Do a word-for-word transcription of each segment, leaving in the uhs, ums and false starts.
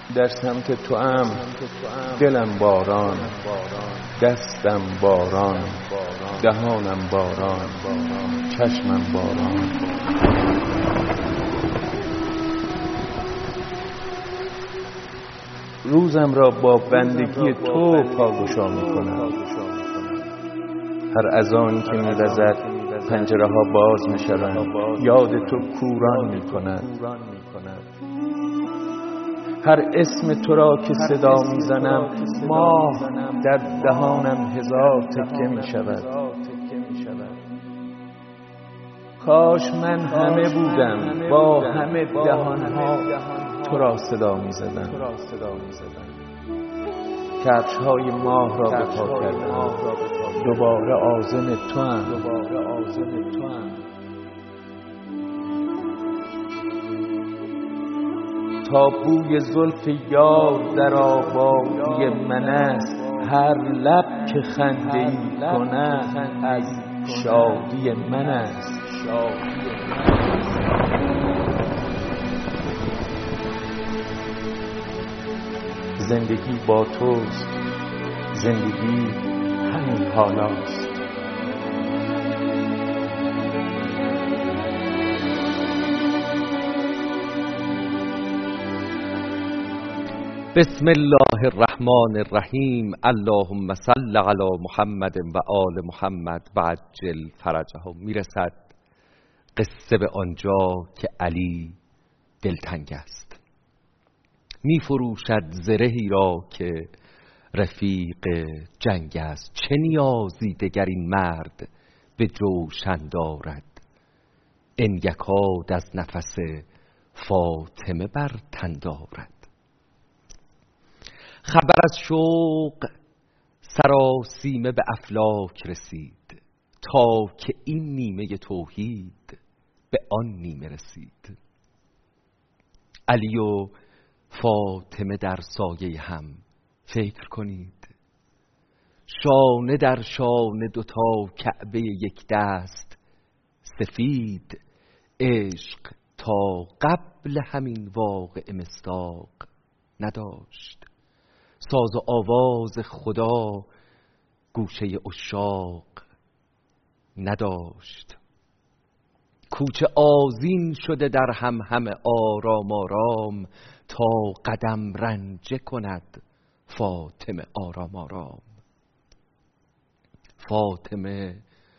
در سمت تو ام دلم باران، دستم باران، دهانم باران، چشمم باران. روزم را با بندگی تو پاگشا می کنم. هر اذانی که می وزد پنجره ها باز می شوند، یاد تو کوران می کند. هر اسم تو را که صدا می زنم ماه در دهانم هزار تکه می شود. کاش من همه بودم با همه دهان ها تو را صدا می زدم. کفش های ماه را به پا کردم، دوباره آذن تو هم. تا بوی زلف یار در آبادی من است، هر لب که خنده ای کند از شادی من است. زندگی با توست، زندگی همین حالاست. بسم الله الرحمن الرحیم. اللهم صل علی محمد و آل محمد و عجل فرجهم. میرسد قصه به آنجا که علی دلتنگ است، میفروشد زرهی را که رفیق جنگ است. چه نیازی دگر این مرد به جوشن دارد، انگکاد از نفس فاطمه بر تن دارد. خبر از شوق سراسیمه به افلاک رسید، تا که این نیمه توحید به آن نیمه رسید. علی و فاطمه در سایه هم فکر کنید، شانه در شانه دوتا کعبه یک دست سفید. عشق تا قبل همین واقعه مصداق نداشت، ساز و آواز خدا گوشه عشاق نداشت. کوچه آذین شده در هم همه آرام آرام، تا قدم رنجه کند فاطمه آرام آرام. فاطمه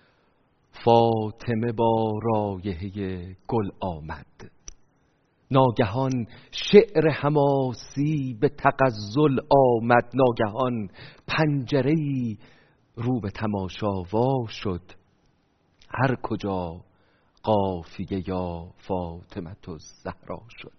فاطمه با رایحه گل آمد، ناگهان شعر حماسی به تغزل آمد. ناگهان پنجره‌ای رو به تماشا وا شد، هر کجا قافیه یا فاطمه الزهرا شد.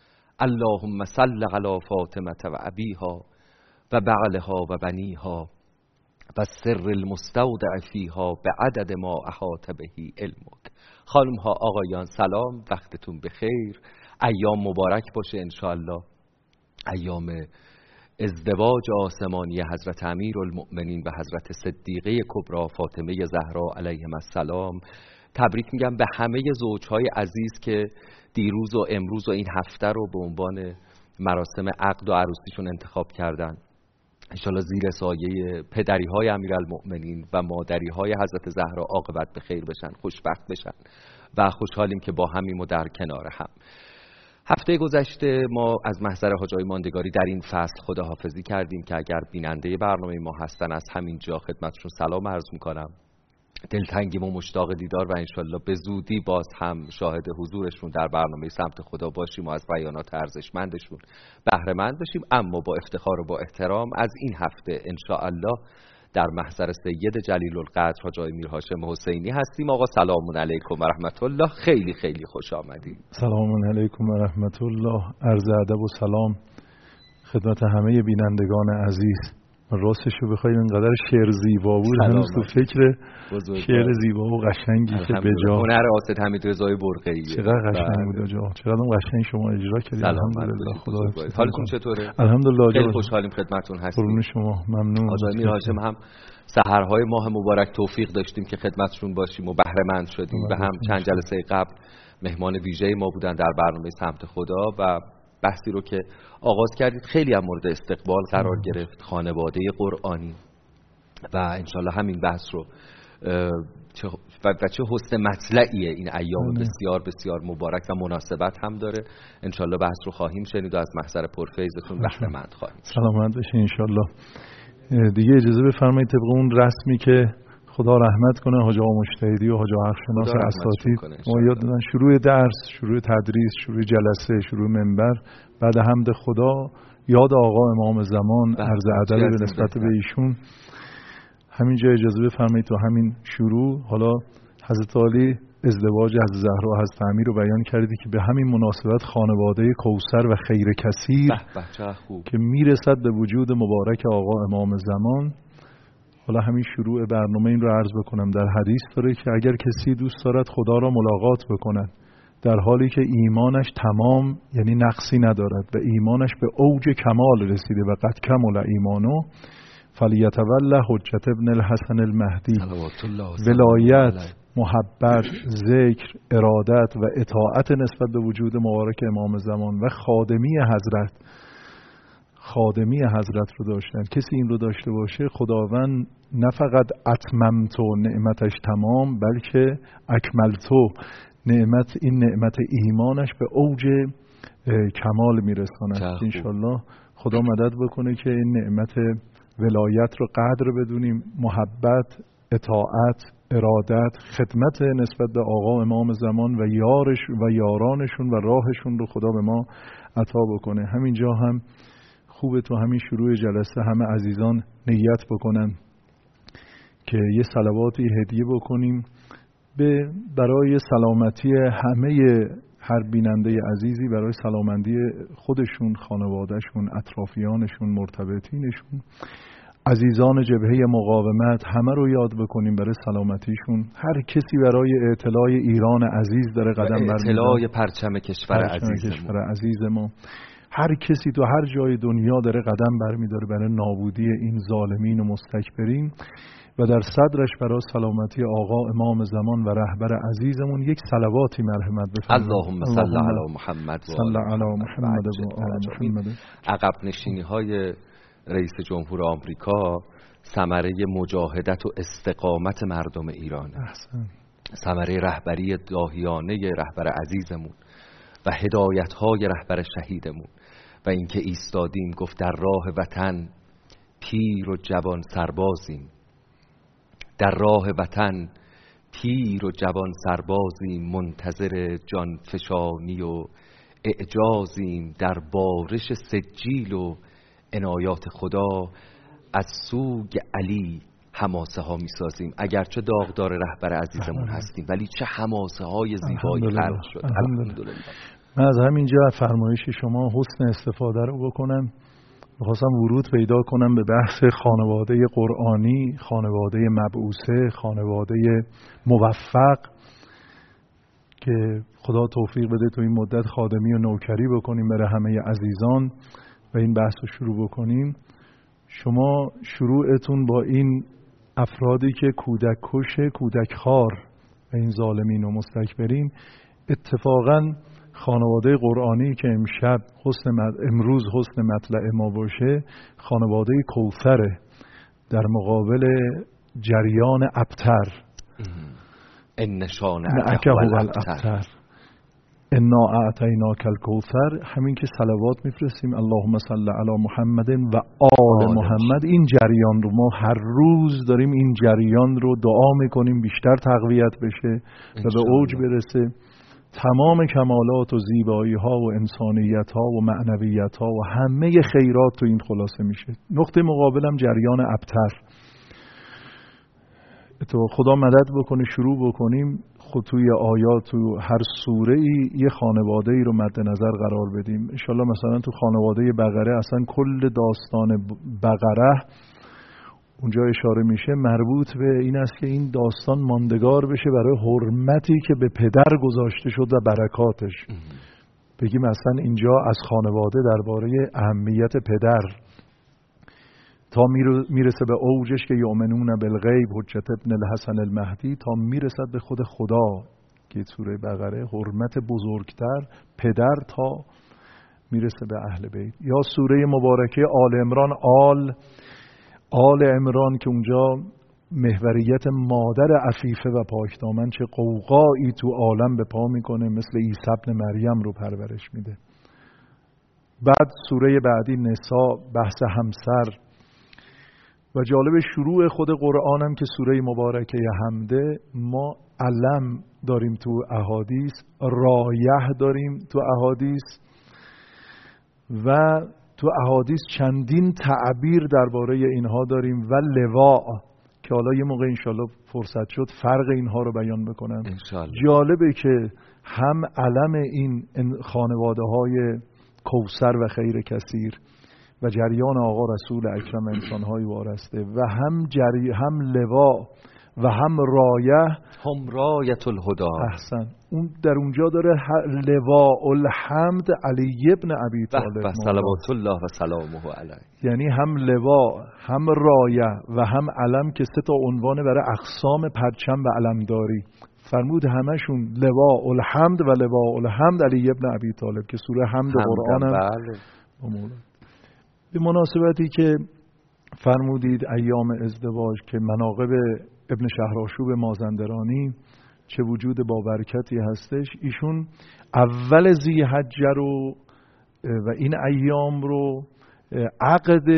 اللهم صل علی فاطمه و ابیها و بعلها و بنیها و سر المستودع فیها به عدد ما احاط بهی علمک. خانم ها آقایان سلام، وقتتون بخیر، ایام مبارک باشه انشاءالله. ایام ازدواج آسمانی حضرت امیرالمؤمنین و حضرت صدیقه کبری فاطمه زهرا علیهم السلام. تبریک میگم به همه زوجهای عزیز که دیروز و امروز و این هفته رو به عنوان مراسم عقد و عروسیشون انتخاب کردن. انشالله زیر سایه پدری های امیرالمؤمنین و مادری های حضرت زهرا عاقبت به خیر بشن، خوشبخت بشن و خوشحالیم که با همیم و در کنار هم. هفته گذشته ما از محضر حاجای ماندگاری در این فصل خداحافظی کردیم که اگر بیننده برنامه ما هستن از همین جا خدمتشون سلام عرض میکنم. دلتنگیم و مشتاق دیدار و انشالله به زودی باز هم شاهد حضورشون در برنامه سمت خدا باشیم و از بیانات ارزشمندشون بهره مند بشیم. اما با افتخار و با احترام از این هفته انشاءالله در محضر سید جلیل القدر حاجی میر هاشم حسینی هستیم. آقا سلام علیکم و رحمت الله، خیلی خیلی خوش آمدید. سلام علیکم و رحمت الله، عرض ادب و سلام خدمت همه بینندگان عزیز. راستش رو بخواید اینقدر شعر زیبا بود، هنوز تو فکر شعر زیبا و قشنگی که به جا هنر آسد حمیدرضای برقیه چقدر قشنگ بود آجا، چقدر قشنگ شما اجرا کردید. الحمدلله. خدا حالتون چطوره؟ الحمدلله خیلی خوشحالیم خدمتتون هستیم. قربون شما، ممنون. آقای میر هاشم هم سحرهای ماه مبارک توفیق داشتیم که خدمتشون باشیم و بهره مند شدیم و هم چند جلسه قبل مهمان ویژه ما بودن در برنامه سمت خدا و بحثی رو که آغاز کردید خیلی هم مورد استقبال قرار گرفت، خانواده قرآنی، و انشالله همین بحث رو چه و چه حسن مطلعیه این ایام بسیار بسیار مبارک و مناسبت هم داره. انشالله بحث رو خواهیم شنید و از محضر پرفیضتون بهره مند خواهیم. سلامت باشین انشالله. دیگه اجازه بفرمایید طبق اون رسمی که خدا رحمت کنه حاج آقا مجتهدی و حاج آقا حقشناس اساتید ما یاد دادن شروع درس، شروع تدریس، شروع جلسه، شروع منبر، بعد حمد خدا یاد آقا امام زمان، عرض ادب به نسبت به ایشون. همینجا اجازه بفرمایید تو همین شروع حالا حضرت علی ازدواج از زهرا و حضرت امیر رو بیان کردی که به همین مناسبت خانواده کوثر و خیر کثیر که میرسد به وجود مبارک آقا امام زمان. حالا همین شروع برنامه این رو عرض بکنم. در حدیث داره که اگر کسی دوست دارد خدا را ملاقات بکند در حالی که ایمانش تمام یعنی نقصی ندارد و ایمانش به اوج کمال رسیده و قد کمل ایمانو، فلیتوله حجت ابن الحسن المهدی. ولایت، محبت، ذکر، ارادت و اطاعت نسبت به وجود مبارک امام زمان و خادمی حضرت خادمی حضرت رو داشتن. کسی این رو داشته باشه خداوند نه فقط اتممتو نعمتش تمام، بلکه اکملتو نعمت این نعمت ایمانش به اوج کمال میرساند. انشالله خدا مدد بکنه که این نعمت ولایت رو قدر بدونیم، محبت، اطاعت، ارادت، خدمت نسبت به آقا امام زمان و یارش و یارانشون و راهشون رو خدا به ما عطا بکنه. همینجا هم خوبه تو همین شروع جلسه همه عزیزان نیت بکنن که یه صلواتی هدیه بکنیم به برای سلامتی همه هر بیننده عزیزی، برای سلامتی خودشون، خانوادهشون، اطرافیانشون، مرتبطینشون، عزیزان جبهه مقاومت، همه رو یاد بکنیم برای سلامتیشون. هر کسی برای اطلاع ایران عزیز داره قدم برمی‌داره، اطلاع پرچم کشور عزیز کشور عزیز ما. هر کسی تو هر جای دنیا داره قدم برمی‌داره برای نابودی این ظالمین و مستکبرین و در صدرش برای سلامتی آقا امام زمان و رهبر عزیزمون یک صلواتی مرحمت بفرمایید. اللهم صل علی محمد و صل علی محمد و آل محمد. عقب نشینی‌های رئیس جمهور آمریکا ثمره مجاهدت و استقامت مردم ایران، ثمره رهبری داهیانه رهبر عزیزمون و هدایت‌های رهبر شهیدمون و اینکه ایستادیم گفت در راه وطن پیر و جوان سربازیم، در راه وطن پیر و جوان سربازیم، منتظر جان فشانی و اعجازیم، در بارش سجیل و عنایات خدا از سوی علی حماسه ها می سازیم. اگرچه داغدار رهبر عزیزمون هستیم ولی چه حماسه های زیبایی خلق شد. الحمدلله. من از همینجا فرمایش شما حسن استفاده رو بکنم. میخواستم ورود پیدا کنم به بحث خانواده قرآنی، خانواده مبعوثه، خانواده موفق که خدا توفیق بده تو این مدت خادمی و نوکری بکنیم برای همه عزیزان و این بحث رو شروع بکنیم. شما شروعتون با این افرادی که کودک کش، کودک خار و این ظالمین و مستکبرین، اتفاقاً خانواده قرآنی که امشب حسن امروز حسن مطلع ما باشه خانواده کوثره در مقابل جریان ابتر. ان نشان الابتر انا اعطیناک الکوثر. همین که صلوات میفرستیم اللهم صل علی محمد و آل محمد، این جریان رو ما هر روز داریم این جریان رو دعا میکنیم بیشتر تقویت بشه و به اوج برسه. تمام کمالات و زیبایی ها و انسانیت ها و معنویت ها و همه خیرات تو این خلاصه میشه. نقطه مقابلم جریان ابتر. تو خدا مدد بکنه شروع بکنیم خود توی آیات تو هر سوره ای یه خانواده ای رو مد نظر قرار بدیم. ان شاءالله مثلا تو خانواده بقره اصلا کل داستان بقره اونجا اشاره میشه مربوط به این است که این داستان ماندگار بشه برای حرمتی که به پدر گذاشته شد و برکاتش. بگیم اصلا اینجا از خانواده درباره اهمیت پدر تا میرسه به اوجش که یؤمنون بالغیب حجت ابن الحسن المهدی تا میرسد به خود خدا که سوره بقره حرمت بزرگتر پدر تا میرسه به اهل بیت. یا سوره مبارکه آل عمران، آل آل عمران که اونجا محوریت مادر عفیفه و پاکدامن چه قوقایی تو عالم به پا میکنه، مثل عیسی ابن مریم رو پرورش میده. بعد سوره بعدی نساء، بحث همسر. و جالب شروع خود قرآن هم که سوره مبارکه حمده، ما علم داریم تو احادیث، رایح داریم تو احادیث و تو احادیث چندین تعبیر درباره اینها داریم و لواء که حالا یه موقع انشالله فرصت شد فرق اینها رو بیان بکنم. جالبه که هم علم این خانواده های کوثر و خیر کثیر و جریان آقا رسول اکرم انسان‌های وارسته و هم جری هم لواء و هم رایه، هم رایت الهدی. احسن. اون در اونجا داره لواء الحمد علی ابن ابی طالب و صلوات الله و سلامه علیه، یعنی هم لواء هم رایه و هم علم که سه تا عنوان برای اقسام پرچم و علمداری. فرمود همشون لواء الحمد و لواء الحمد علی ابن ابی طالب که سوره حمد قرآن هم بله. به مناسبتی که فرمودید ایام ازدواج که مناقب ابن شهرآشوب مازندرانی چه وجود با برکتی هستش، ایشون اول ذی‌حجه رو و این ایام رو عقد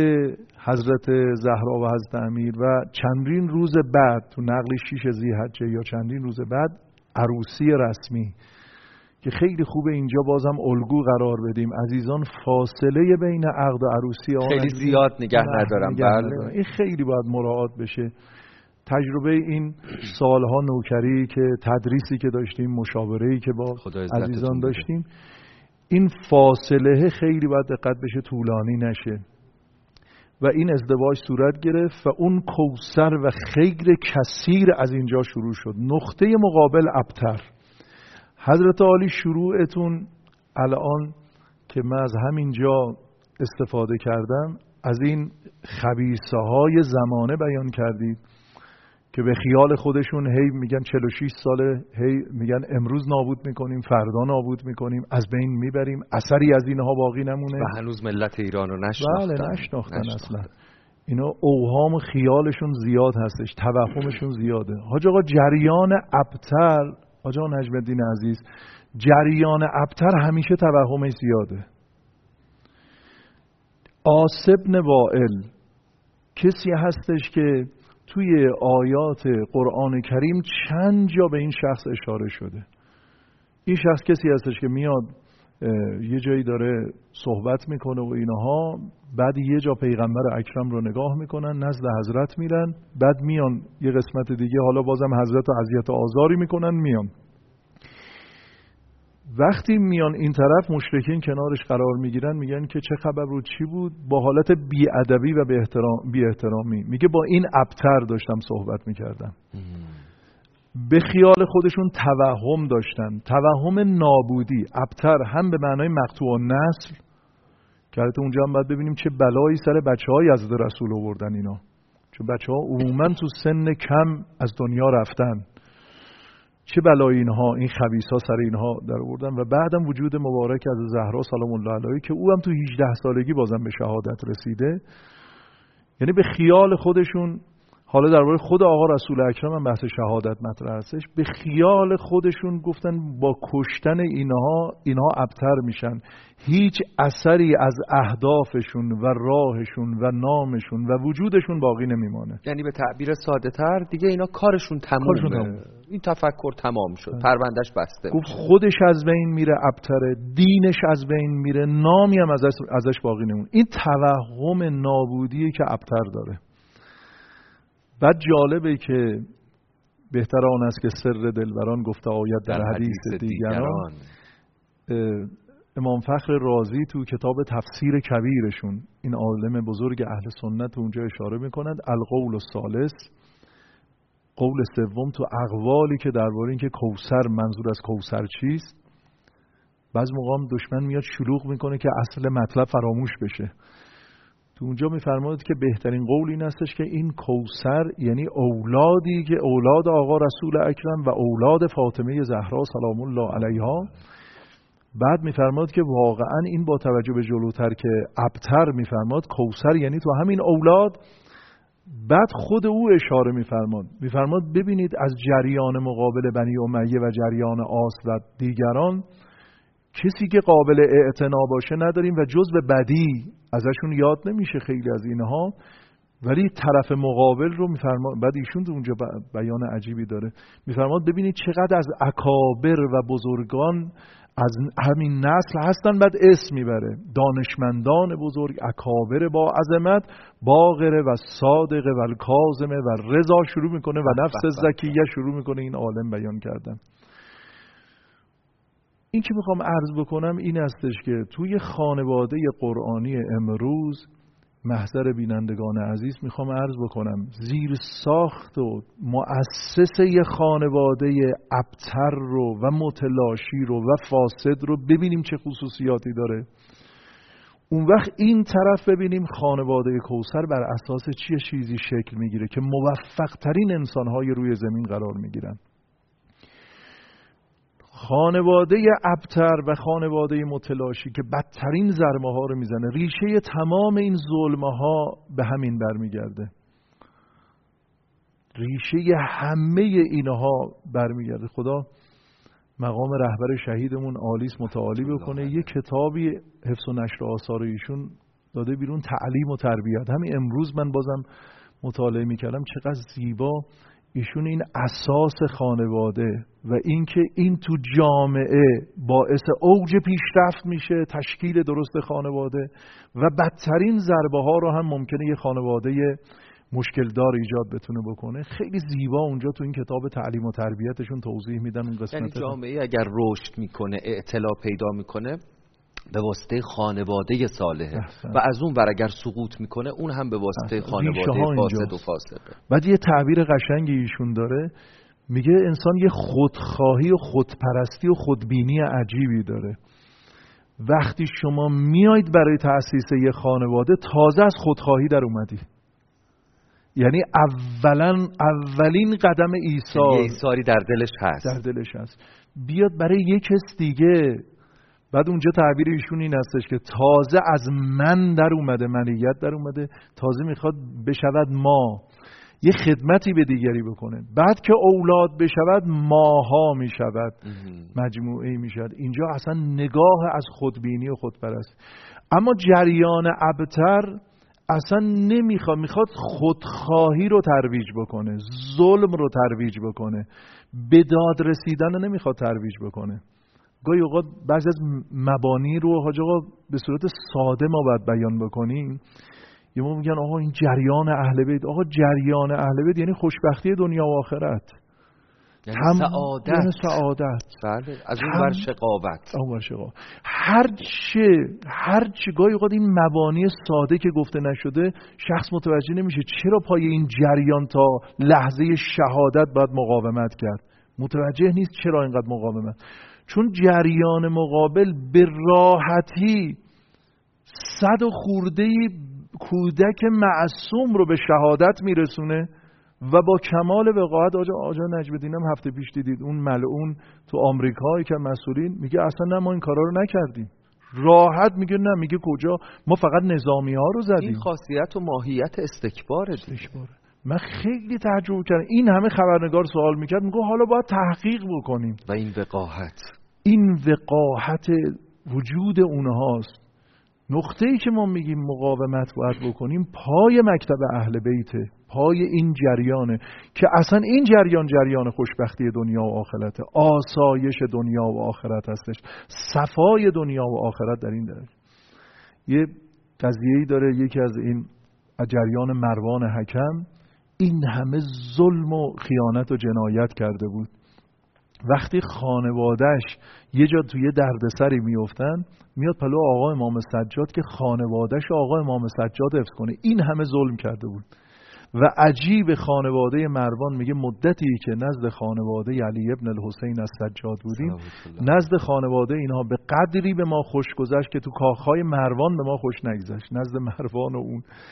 حضرت زهرا و حضرت امیر و چندین روز بعد تو نقل شیش ذی‌حجه یا چندین روز بعد عروسی رسمی، که خیلی خوبه اینجا بازم الگو قرار بدیم. عزیزان فاصله بین عقد و عروسی خیلی زیاد نگه ندارم. بله. این خیلی باید مراعات بشه. تجربه این سالها نوکری که تدریسی که داشتیم، مشاوره‌ای که با عزیزان داشتیم، این فاصله خیلی باید دقت بشه طولانی نشه و این ازدواج صورت گرفت و اون کوثر و خیر کثیر از اینجا شروع شد. نقطه مقابل ابتر. حضرت عالی شروعتون الان که من از همینجا استفاده کردم از این خبیثه های زمانه بیان کردید که به خیال خودشون هی میگن چهل و شش ساله، هی میگن امروز نابود میکنیم، فردا نابود میکنیم، از بین میبریم، اثری از اینها باقی نمونه و هنوز ملت ایران رو نشناختن. بله نشناختن اصلا. اینا اوهام و خیالشون زیاد هستش، توهمشون زیاده. حاج آقا جریان ابتر، حاج آقا نجم الدین عزیز، جریان ابتر همیشه توهمش زیاده. عاص بن وائل کسی هستش که توی آیات قرآن کریم چند جا به این شخص اشاره شده. این شخص کسی هستش که میاد یه جایی داره صحبت میکنه و اینها، بعد یه جا پیغمبر اکرم رو نگاه میکنن، نزد حضرت میرن، بعد میان یه قسمت دیگه حالا بازم حضرت و اذیت و آزاری میکنن، میان وقتی میان این طرف مشرکین کنارش قرار میگیرن، میگن که چه خبر رو، چی بود، با حالت بی‌ادبی و بی احترام بی احترامی میگه با این ابتر داشتم صحبت میکردم. به خیال خودشون توهم داشتن، توهم نابودی. ابتر هم به معنای مقطوع النسل که البته اونجا هم باید ببینیم چه بلایی سر بچهای حضرت رسول آوردن اینا، چون بچه‌ها عموما تو سن کم از دنیا رفتن، چه بلایی اینها، این خبیثا سر اینها در آوردن. و بعدم وجود مبارک از زهرا سلام الله علیها که او هم تو هجده سالگی بازم به شهادت رسیده. یعنی به خیال خودشون، حالا درباره خود آقا رسول اکرم هم بحث شهادت مطرح هستش، به خیال خودشون گفتن با کشتن اینها اینها ابتر میشن، هیچ اثری از اهدافشون و راهشون و نامشون و وجودشون باقی نمیمانه. یعنی به تعبیر ساده تر دیگه اینا کارشون تمومه، تموم. این تفکر تمام شد، پروندهش بسته. گفت خودش از بین میره ابتره، دینش از بین میره، نامی هم ازش, ازش باقی نمونه. این توهم نابودیه که ابتر داره. بعد جالبه که بهتر آن است که سر دلبران گفته آید در, در حدیث, حدیث دیگران. دیگران امام فخر رازی تو کتاب تفسیر کبیرشون، این عالم بزرگ اهل سنت اونجا اشاره میکنند القول الثالث، قول سوم تو اقوالی که درباره اینکه کوثر منظور از کوثر چیست، بعض موقع هم دشمن میاد شلوغ میکنه که اصل مطلب فراموش بشه. تو اونجا میفرماید که بهترین قول این استش که این کوثر یعنی اولادی که اولاد آقا رسول اکرم و اولاد فاطمه زهرا سلام الله علیها بعد میفرماد که واقعا این با توجه به جلوتر که ابتر میفرماد کوثر یعنی تو همین اولاد. بعد خود او اشاره میفرماد میفرماد ببینید از جریان مقابل بنی امیه و جریان آس و دیگران کسی که قابل اعتنا باشه نداریم و جز به بدی ازشون یاد نمیشه خیلی از اینها، ولی طرف مقابل رو میفرماد. بعد ایشون تو اونجا بیان عجیبی داره، میفرماد ببینید چقدر از اکابر و بزرگان از همین نسل هستن. بعد اسم میبره دانشمندان بزرگ، اکابر با عظمت، باقره و صادقه و کاظمه و رضا شروع میکنه و نفس زکیه شروع میکنه این عالم بیان کردن. این که میخوام عرض بکنم این استش که توی خانواده قرآنی امروز محضر بینندگان عزیز میخوام عرض بکنم زیر ساخت و مؤسسه خانواده ابتر رو و متلاشی رو و فاسد رو ببینیم چه خصوصیاتی داره. اون وقت این طرف ببینیم خانواده کوثر بر اساس چیه چیزی شکل میگیره که موفق ترین انسانهای روی زمین قرار میگیرن. خانواده ابتر و خانواده متلاشی که بدترین ضربه ها رو میزنه، ریشه تمام این ظلمه ها به همین برمیگرده. ریشه همه اینها برمیگرده. خدا مقام رهبر شهیدمون عالیس متعالی بکنه. یه کتابی حفظ و نشر آثار ایشون داده بیرون، تعلیم و تربیت. همین امروز من بازم مطالعه میکردم چقدر زیبا ایشون این اساس خانواده و اینکه این تو جامعه باعث اوج پیشرفت میشه، تشکیل درست خانواده، و بدترین ضربه ها رو هم ممکنه یه خانواده مشکل دار ایجاد بتونه بکنه. خیلی زیبا اونجا تو این کتاب تعلیم و تربیتشون توضیح میدن اون قسمت. یعنی جامعه اگر رشد میکنه، اطلاع پیدا میکنه به واسطه خانواده صالحه و از اون ور اگر سقوط میکنه اون هم به واسطه خانواده فاسد و فاسقه. بعد یه تعبیر قشنگی ایشون داره، میگه انسان یه خودخواهی و خودپرستی و خودبینی عجیبی داره. وقتی شما میایید برای تأسیس یه خانواده تازه از خودخواهی در اومدی، یعنی اولا اولین قدم ایثار یه ایثاری در دلش هست در دلش هست بیاد برای یک کس دیگه. بعد اونجا تعبیر ایشون این هستش که تازه از من در اومده، منیت در اومده، تازه میخواد بشود ما، یه خدمتی به دیگری بکنه. بعد که اولاد بشود ماها میشود، مجموعه میشود. اینجا اصلا نگاه از خودبینی و خودپرست. اما جریان ابتر اصلا نمیخواد، میخواد خودخواهی رو ترویج بکنه، ظلم رو ترویج بکنه، به داد رسیدن رو نمیخواد ترویج بکنه. گاهی اوقات بعضی از مبانی رو حاج آقا به صورت ساده ما باید بیان بکنیم. یه ما میگن آقا این جریان اهل بیت، آقا جریان اهل بیت یعنی خوشبختی دنیا و آخرت، یعنی سعادت، یعنی سعادت. بله، از اون ور شقاوت. اون ور شقاوت. هر چه هر چه گاهی اوقات این مبانی ساده که گفته نشده شخص متوجه نمیشه چرا پای این جریان تا لحظه شهادت باید مقاومت کرد. متوجه نیست چرا اینقدر مقاومت. چون جریان مقابل به راحتی صد و خورده‌ای کودک معصوم رو به شهادت میرسونه و با کمال وقاحت. آجا آجا نجم‌الدین هم هفته پیش دیدید اون ملعون تو آمریکا که مسئولین میگه اصلا نه ما این کارا رو نکردیم. راحت میگه نه، میگه کجا، ما فقط نظامی ها رو زدیم. این خاصیت و ماهیت استکباره. استکباره. من خیلی تعجب کردم. این همه خبرنگار سوال میکرد، میگه حالا باید تحقیق بکنیم. و این وقاحت، این وقاحت وجود اونهاست. نقطه‌ای که ما میگیم مقاومت باید بکنیم پای مکتب اهل بیته، پای این جریانه که اصلا این جریان جریان خوشبختی دنیا و آخرته، آسایش دنیا و آخرت هستش، صفای دنیا و آخرت در این درجه. یه قضیه‌ای داره، یکی از این جریان مروان حکم این همه ظلم و خیانت و جنایت کرده بود. وقتی خانوادهش یه جا توی دردسری میافتن، میاد پلو آقا امام سجاد که خانوادهش آقا امام سجاد حفظ کنه. این همه ظلم کرده بود. و عجیب خانواده مروان میگه مدتی که نزد خانواده علی ابن الحسین از سجاد بودیم، نزد خانواده اینها به قدری به ما خوش گذشت که تو کاخهای مروان به ما خوش نگذشت. نزد مروان و اون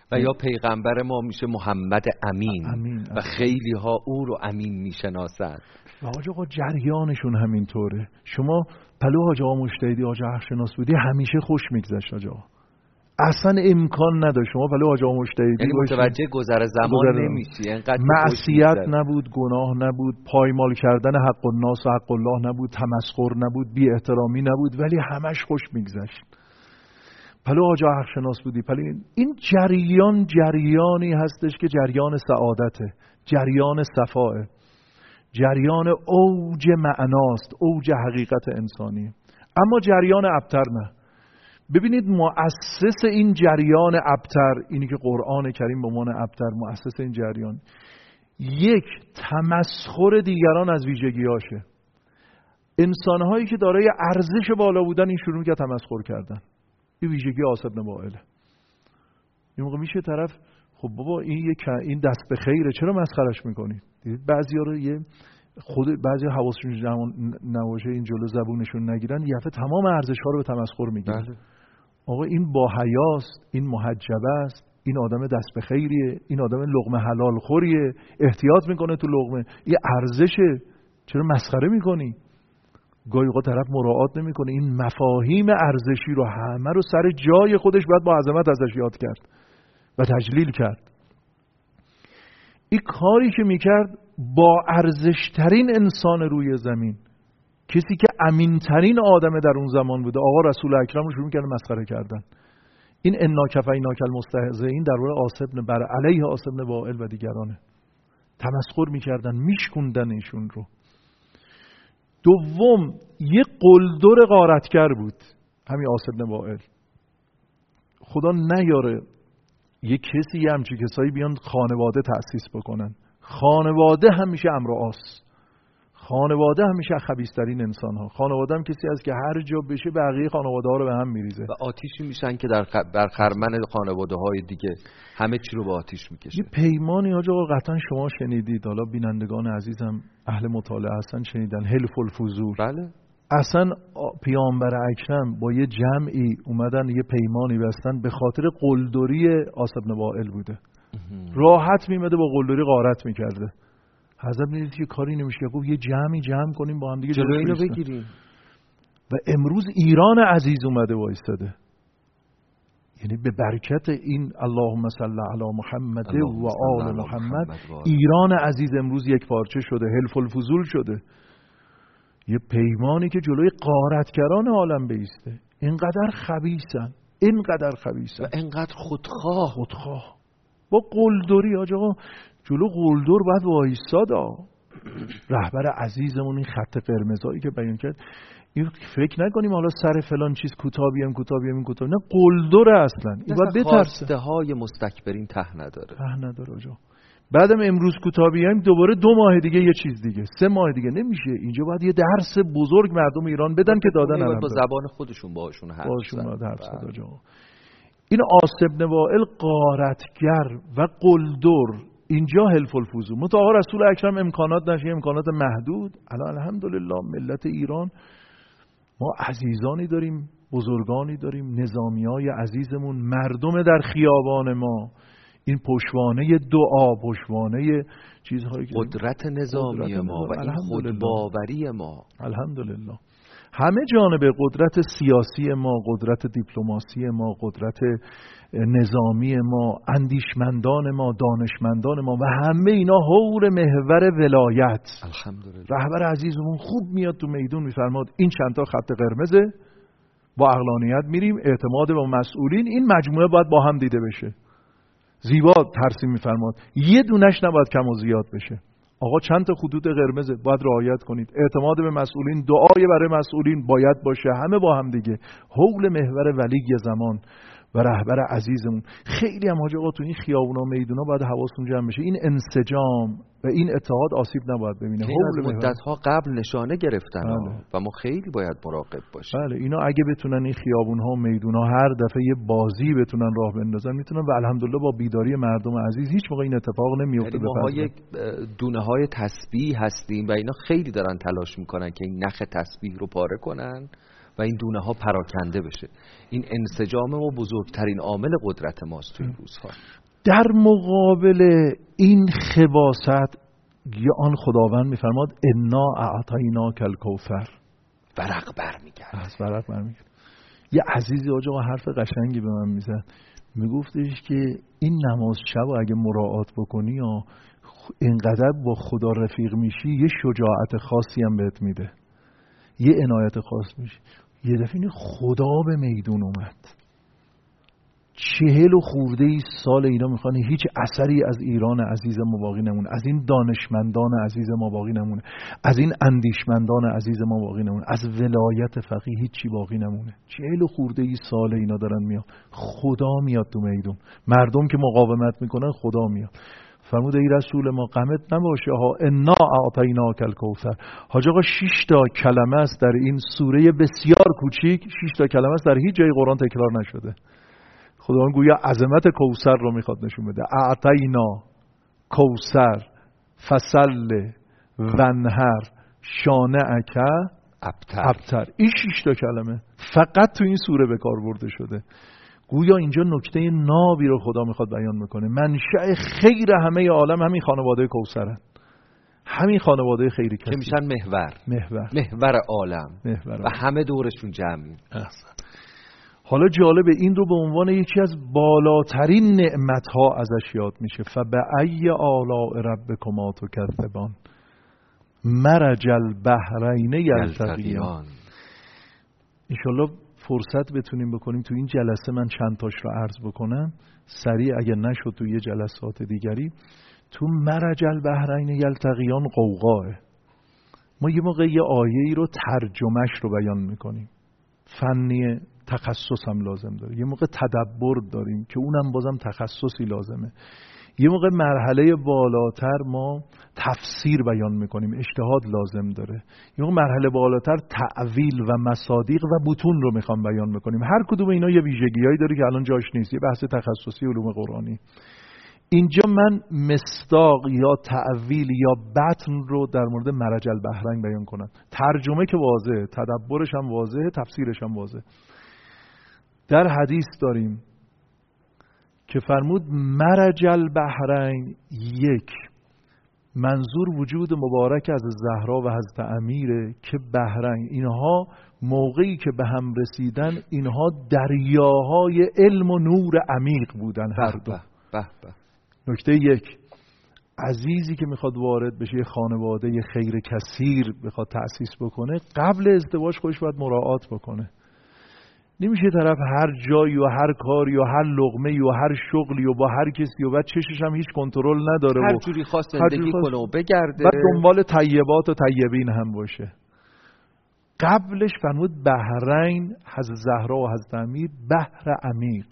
و یا پیغمبر ما میشه محمد امین, امین. و خیلی ها او رو امین میشناسند. و حاج آقا جریانشون همینطوره. شما پلو حاج آقا مجتهدی حاج حقشناس بودی همیشه خوش میگذشت حاج آقا، اصلا امکان نداشت شما پلو حاج آقا مجتهدی یعنی متوجه گذر زمان نمیشی، انقدر معصیت نبود، گناه نبود، پایمال کردن حق الناس و حق الله نبود، تمسخر نبود، بی احترامی نبود، ولی همش خوش میگذشت. پلو حاج حقشناس بودی پلو این جریان جریانی هستش که جریان سعادته، جریان صفاه، جریان اوج معناست، اوج حقیقت انسانی. اما جریان ابتر نه. ببینید مؤسس این جریان ابتر، اینی که قرآن کریم به عنوان ابتر مؤسس این جریان، یک تمسخر دیگران از ویژگی‌هاشه. انسان‌هایی که دارای ارزش بالا بودن این شروع کرد تمسخر کردن. این ویژگی عاص بن وائل. این موقع میشه طرف خب بابا این یک این دست به خیره چرا مسخرش میکنید؟ دیدید بعضیا رو یه خود بعضی حواسشون نباشه این جلو زبونشون نگیرن یه دفعه تمام ارزش‌ها رو به تمسخر میگیرن. بله. آقا این با حیاست، این محجبه است، این آدم دست به خیریه، این آدم لقمه حلال خوریه، احتیاط میکنه تو لقمه، این ارزشه، چرا مسخره میکنی؟ گاهی اوقات طرف مراعات نمیکنه. این مفاهیم ارزشی رو همه رو سر جای خودش باید با عظمت ازش یاد کرد و تجلیل کرد. این کاری که میکرد با ارزشترین انسان روی زمین، کسی که امینترین آدم در اون زمان بوده، آقا رسول اکرم رو شروع کردن مسخره کردن. این انا کفیناک المستهزئین در واقع عاص بن بر علیه عاص بن وائل و دیگرانه. تمسخر میکردن، میشکوندن ایشون رو. دوم یه قلدر غارتگر بود همین عاص بن وائل. خدا نیاره یه کسی همچی کسایی بیان خانواده تأسیس بکنن. خانواده همیشه امر و آس، خانواده همیشه خبیث‌ترین انسان ها. خانواده هم کسی هست که هر جا بشه بقیه خانواده ها رو به هم میریزه و آتیشی میشن که در در خرمن خانواده های دیگه همه چی رو به آتیش میکشه. یه پیمانی ها آقا قطعا شما شنیدید، حالا بینندگان عزیزم اهل مطالعه هستن شنیدن، حلف الفضول. بله. اصلا پیامبر اکرم با یه جمعی اومدن یه پیمانی بستن به خاطر قلدری عاص بن وائل بوده. راحت میمده با قلدری غارت میکرده. حضرت میدید که کاری نمیشه، گفت یه جمعی جمع کنیم با هم دیگه جلوی اینو بگیریم. و امروز ایران عزیز اومده وایستاده، یعنی به برکت این اللهم صل علی محمد و آل محمد ایران عزیز امروز یک پارچه شده، حلف الفضول شده. یه پیمانی که جلوی غارتگران عالم بیسته. اینقدر خبیثن، اینقدر خبیثن و اینقدر خودخواه خودخواه با قلدری. آقا جلو قلدر باید وایسادا. رهبر عزیزمون این خط قرمزایی که بیان کرد، این فکر نکنیم حالا سر فلان چیز کوتابیم کوتابیم این کوتاب، نه قلدر اصلا. این باید بترسه. خواسته های مستکبرین ته نداره. ته نداره آجا. بعدم امروز کوتابیم دوباره دو ماه دیگه یه چیز دیگه، سه ماه دیگه نمیشه. اینجا باید یه درس بزرگ مردم ایران بدن که دادن الان با زبان خودشون باهاشون حرف بزن. این عاص بن وائل غارتگر و قلدر اینجا حلف الفضول. متأ رسول اکرم امکانات نشه، امکانات محدود. الان الحمدلله ملت ایران ما عزیزانی داریم، بزرگانی داریم، نظامیای عزیزمون، مردم در خیابان ما، این پشوانه دعا، پشوانه چیزهایی که قدرت نظامی ما و این خودباوری ما الحمدلله. همه جانب قدرت سیاسی ما، قدرت دیپلماسی ما، قدرت نظامی ما، اندیشمندان ما، دانشمندان ما و همه اینا حول محور ولایت. الحمدلله. رهبر عزیزمون خوب میاد تو میدون میفرماد این چند تا خط قرمزه، با عقلانیت میریم، اعتماد به مسئولین، این مجموعه باید با هم دیده بشه. زیبا ترسیم میفرماد، یه دونش نباید کم و زیاد بشه. آقا چند تا خطوط قرمز باید رعایت کنید، اعتماد به مسئولین، دعای برای مسئولین باید باشه، همه با هم دیگه حول محور ولی زمان و رهبر عزیزمون. خیلی هم حاج آقا تو این خیابونا و میدونا باید حواسون جمع بشه. این انسجام و این اتحاد آسیب نباید ببینه. حول مدت‌ها قبل نشانه گرفتن بله. و ما خیلی باید مراقب باشیم. بله اینا اگه بتونن این خیابون‌ها و میدونا هر دفعه یه بازی بتونن راه بندازن میتونن و الحمدلله با بیداری مردم عزیز هیچ موقع این اتفاق نمیفته. یعنی ما یک دونه‌های تسبیح هستیم و اینا خیلی دارن تلاش میکنن که این نخ تسبیح رو پاره کنن و این دونه ها پراکنده بشه. این انسجام و بزرگترین عامل قدرت ماست توی روزها. در مقابل این خباثت یا آن خداوند میفرماد انا اعطیناک الکوثر، ورق برمیگرد. از ورق برمیگرد. یه عزیزی آقا حرف قشنگی به من میزد، میگفتش که این نماز شب اگه مراعات بکنی یا اینقدر با خدا رفیق میشی یه شجاعت خاصی هم بهت میده، یه عنایت خاص میشه. یه دفعه خدا به میدون اومد، چهل و خورده ای سال اینا میخوان هیچ اثری از ایران عزیز ما باقی نمونه، از این دانشمندان عزیز ما باقی نمونه، از این اندیشمندان عزیز ما باقی نمونه، از ولایت فقیه هیچی باقی نمونه. چهل و خورده ای سال اینا دارن میاد، خدا میاد تو میدون، مردم که مقاومت میکنن خدا میاد. فرمود ای رسول ما غمت نباشه ها، انا اعطیناک الکوثر. حاج آقا شش تا کلمه است در این سوره بسیار کوچیک، شش تا کلمه است، در هیچ جای قرآن تکرار نشده. خداوند گویا عظمت کوثر رو میخواد نشون بده. اعطینا کوثر فصل ونهر شانعک ابتر. ابتر. این شش تا کلمه فقط تو این سوره به کار برده شده. گویا اینجا نکته نابی رو خدا میخواد بیان میکنه. منشأ خیر همه عالم همین خانواده کوثرن، همین خانواده خیری کسی که میشن محور محور محور عالم محور و همه دورشون جمعی. حالا جالب این رو به عنوان یکی از بالاترین نعمتها ازش یاد میشه. فبأی آلاء ربکما تکذبان مرج البحرین یلتقیان. انشالله فرصت بتونیم بکنیم تو این جلسه من چند تاش رو عرض بکنم سریع، اگر نشد تو یه جلسات دیگری. تو مرج البحرین یلتقیان قوقاه، ما یه موقع یه آیه‌ای رو ترجمهش رو بیان میکنیم، فنی تخصص هم لازم داره. یه موقع تدبر داریم که اونم بازم تخصصی لازمه. یه موقع مرحله بالاتر ما تفسیر بیان میکنیم، اجتهاد لازم داره. یه موقع مرحله بالاتر تعویل و مصادیق و بطون رو میخوام بیان میکنیم. هر کدوم اینا یه ویژگیایی داره که الان جاش نیست، یه بحث تخصصی علوم قرآنی. اینجا من مصداق یا تعویل یا بطن رو در مورد مرج البحرین بیان کنم. ترجمه که واضحه، تدبرش هم واضحه، تفسیرش هم واضحه. در حدیث داریم که فرمود مرج البحرین، یک منظور وجود مبارک از زهرا و حضرت امیره که بحرین، اینها موقعی که به هم رسیدن اینها دریاهای علم و نور عمیق بودن هر دو. به به. نکته یک، عزیزی که میخواد وارد بشه یه خانواده خیر کثیر بخواد تأسیس بکنه، قبل ازدواج خودش باید مراعات بکنه. نمیشه طرف هر جایی و هر کاری و هر لقمه‌ای و هر شغلی و با هر کسی و بعد چشش هم هیچ کنترل نداره، هر جوری خواست زندگی کنه و بگرده، بعد دنبال طیبات و طیبین هم باشه. قبلش فرمود بحرین، حضرت زهرا و حضرت امیر، بحر عمیق،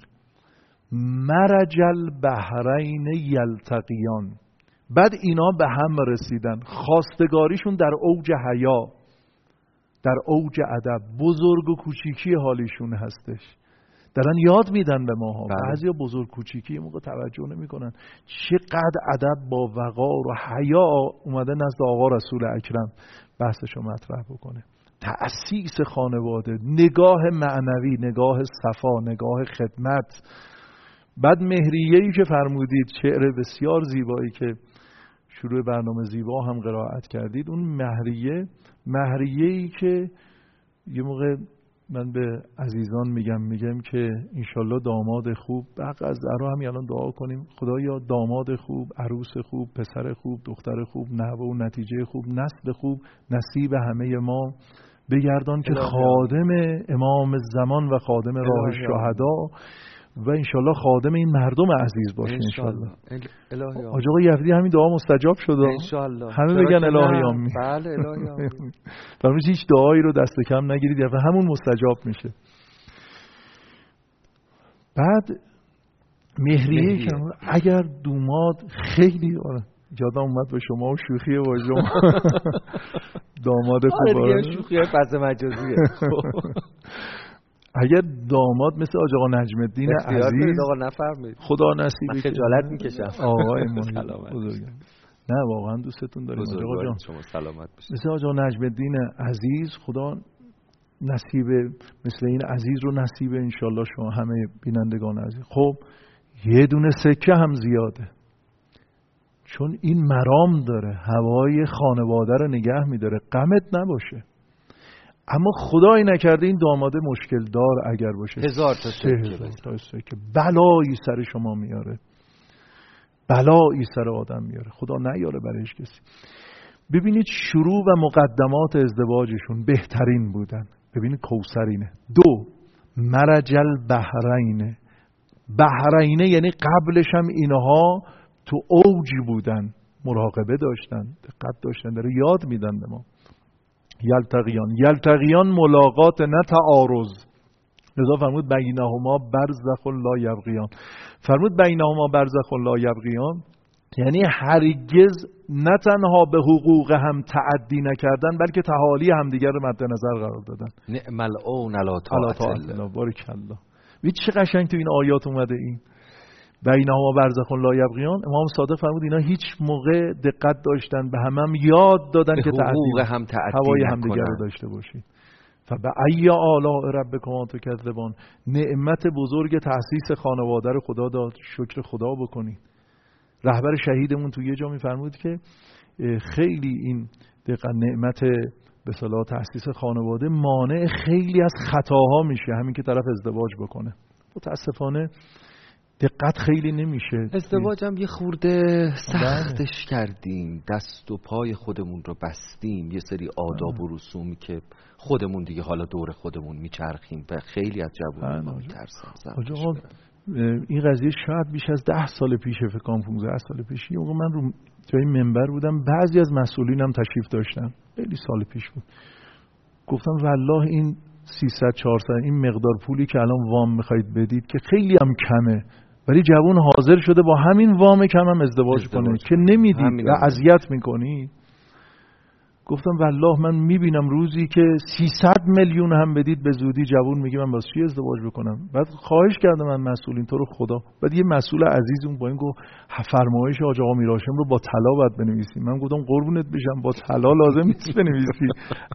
مرج البحرین یلتقیان. بعد اینا به هم رسیدن، خواستگاریشون در اوج حیا، در اوج ادب، بزرگ و کوچیکی حالیشون هستش. دارن یاد میدن به ماها. بعضیا بزرگ کوچیکی موقع توجه نمیکنن. چقدر ادب با وقار و حیا اومده نزد آقا رسول اکرم بحثشو مطرح بکنه. تأسیس خانواده، نگاه معنوی، نگاه صفا، نگاه خدمت. بعد مهریه‌ای که فرمودید، شعر بسیار زیبایی که شروع برنامه زیبا هم قرائت کردید، اون مهریه، مهریه‌ای که یه موقع من به عزیزان میگم میگم که انشالله داماد خوب، بقیه از زهرا همین الان دعا کنیم، خدایا داماد خوب، عروس خوب، پسر خوب، دختر خوب، نحوه و نتیجه خوب، نسل خوب نصیب همه ما بگردان که خادم امام زمان و خادم راه شهدا و انشالله خادم این مردم عزیز باشه انشالله. الهی آج آقا یفدی همین دعا مستجاب شده انشالله. همه بگن الهی آمین. بله الهی آمین. فرمود هیچ دعایی رو دست کم نگیرید، یا همون مستجاب میشه. بعد مهریه که اگر دوماد خیلی آره یادم اومد به شما و شوخی واژه داماد خوب آره دیگه شوخی فضا مجازیه. اگر داماد مثل آج آقا نجم الدین عزیز، آقا نفرمایید خدا نصیب، من خجالت میکشم آقای سلامت بزرگم، نه واقعا دوستتون داریم آج آقا جان، شما سلامت باشید. مثل آج آقا نجم الدین عزیز، خدا نصیب مثل این عزیز رو نصیب انشالله شما همه بینندگان عزیز. خب یه دونه سکه هم زیاده، چون این مرام داره، هوای خانواده رو نگه میداره، غمت نباشه. اما خدایی نکرده این داماده مشکل دار اگر باشه، هزار تا سکه, تا سکه بلایی سر شما میاره، بلایی سر آدم میاره، خدا نیاره برایش کسی. ببینید شروع و مقدمات ازدواجشون بهترین بودن. ببینید کوثرینه. دو، مرج البحرینه. بحرینه یعنی قبلش هم اینها تو اوج بودن، مراقبه داشتن، دقت داشتن، داره یاد میدن به ما. یلتقیان، یلتقیان ملاقات نه تعارض. لذا فرمود بینهما برزخ لا یبغیان. فرمود بینهما برزخ لا یبغیان یعنی هرگز نه تنها به حقوق هم تعدی نکردن، بلکه تحالی همدیگر رو مد نظر قرار دادن. نعم العون علی طاعت الله. بارک الله. ببین چه قشنگ تو این آیات اومده. این بینهما برزخ لا یبغیان، امام صادق فرمود اینا هیچ موقع دقت داشتن به هم هم یاد دادن که حقوق هم تعدی هوای همدیگر رو داشته باشید. فبأی آلاء ربکما تکذبان. نعمت بزرگ تأسیس خانواده رو خدا داد، شکر خدا بکنید. رهبر شهیدمون تو یه جا می‌فرمود که خیلی این دقیقاً نعمت به اصطلاح تأسیس خانواده مانع خیلی از خطاها میشه، همین که طرف ازدواج بکنه. متاسفانه دقت خیلی نمیشه. ازدواج هم یه خورده سختش کردیم، دست و پای خودمون رو بستیم، یه سری آداب و رسومی که خودمون دیگه حالا دور خودمون میچرخیم و خیلی از جوانان ما میترسن. آقا این قضیه شاید بیش از ده سال پیشه، فکر کنم پانزده سال پیش. یه موقع من رو جای منبر بودم، بعضی از مسئولینم تشریف داشتن، خیلی سال پیش بود. گفتم والله این سیصد چهارصد این مقدار پولی که الان وام میخواید بدید که خیلی هم کمه، ولی جوان حاضر شده با همین وام کم هم ازدواج, ازدواج کنه که نمیدید و اذیت میکنید. گفتم والله من میبینم روزی که سیصد میلیون هم بدید به زودی جوان میگه من واسه چی ازدواج بکنم. بعد خواهش کردم من مسئولین تو رو خدا، بعد یه مسئول عزیز اون با این گفت فرمایش حاج آقا میرهاشم رو با طلا باید بنویسیم. من گفتم قربونت بشم با طلا لازم نیست بنویسید،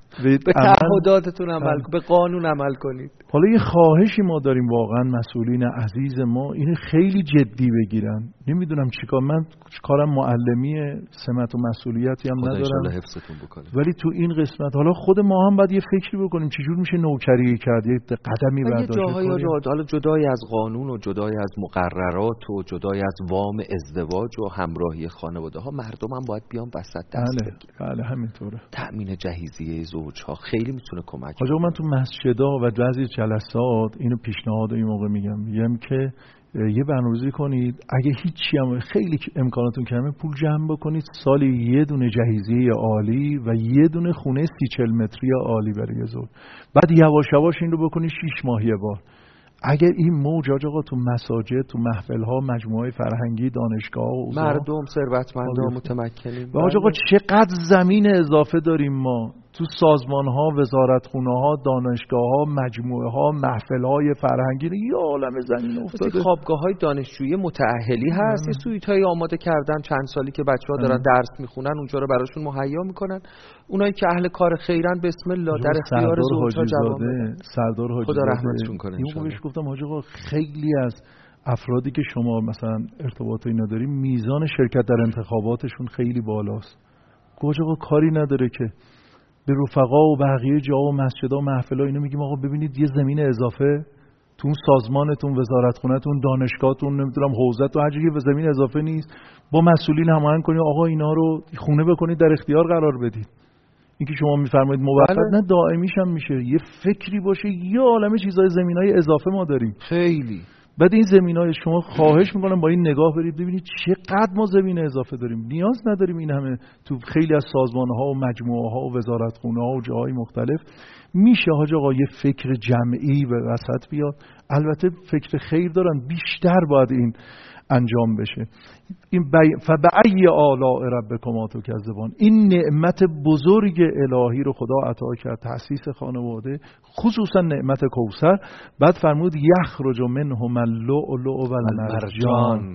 به تعهداتتون عمل، به قانون عمل کنید. حالا یه خواهشی ما داریم واقعا مسئولین عزیز ما اینو خیلی جدی بگیرن. نمیدونم چیکار، من کارم معلمی سمت و مسئولیتی هم ندارم، حفظتون بکنه. ولی تو این قسمت حالا خود ما هم باید یه فکری بکنیم چجور میشه نوکری کرد، یه قدمی برداشت. یه جاهای حالا جدای از قانون و جدای از مقررات و جدای از وام ازدواج و همراهی خانواده ها مردم هم باید بیان وسط دست بله بگیرن. بله همینطوره. تأمین جهیزیه زوجها خیلی میتونه کمک کنه. حالا من تو مسجدها و بعضی جلسات اینو پیشنهاد این موقع میگم میگم که یه برنامه‌ریزی کنید، اگه هیچی هم خیلی امکاناتون کمه پول جمع بکنید، سالی یه دونه جهیزیه عالی و یه دونه خونه سی چهل متری عالی برای زوج. بعد یواش یواش این رو بکنید شش ماه یه بار. اگر این موج آقا تو مساجد، تو محفل‌ها، مجموعه فرهنگی، دانشگاه‌ها، مردم ثروتمندا متمکنین، و آقا چقدر زمین اضافه داریم ما تو سازمان‌ها، وزارتخونه‌ها، دانشگاه‌ها، مجموعه‌ها، محفل‌های فرهنگی، یه عالمه زمین افتاده. خوابگاه‌های دانشجویی متأهلی هست، یه سویت‌های آماده کردن چند سالی که بچه‌ها دارن درس میخونن اونجا رو براشون مهیا میکنن. اونایی که اهل کار خیرن بسم الله در اختیار زوجها جواب سردار حاجی خدا رحمتشون کنه. این موقعش گفتم حاج آقا خیلی از افرادی که شما مثلا ارتباطی نداریم میزان شرکت در انتخاباتشون خیلی بالاست. حاج آقا کاری نداره که به رفقا و بقیه جا و مسجدها و محفل‌ها اینو میگیم آقا ببینید یه زمین اضافه تو سازمانتون، وزارتخونه‌تون، دانشگاهتون، نمیدونم حوزه‌تون، هر جایی به زمین اضافه نیست، با مسئولین هماهنگ کنید آقا اینا رو خونه بکنید در اختیار قرار بدید. اینکه شما میفرمایید موقت نه دائمیش هم میشه، یه فکری باشه، یه عالمه چیزای زمینای اضافه ما داریم خیلی. بعد این زمینای شما خواهش میکنم با این نگاه برید ببینید چقدر ما زمین اضافه داریم. نیاز نداریم این همه تو خیلی از سازمان‌ها و مجموعه‌ها و وزارتخونه‌ها و جاهای مختلف. میشه حاج آقا یه فکر جمعی به وسط بیاد. البته فکر خیر دارن، بیشتر باید این انجام بشه. این بی... فبأی آلاء ربکما تکذبان، این نعمت بزرگ الهی رو خدا عطا کرد، تأسیس خانواده، خصوصا نعمت کوثر. بعد فرمود یخرج منهما اللؤلؤ والمرجان.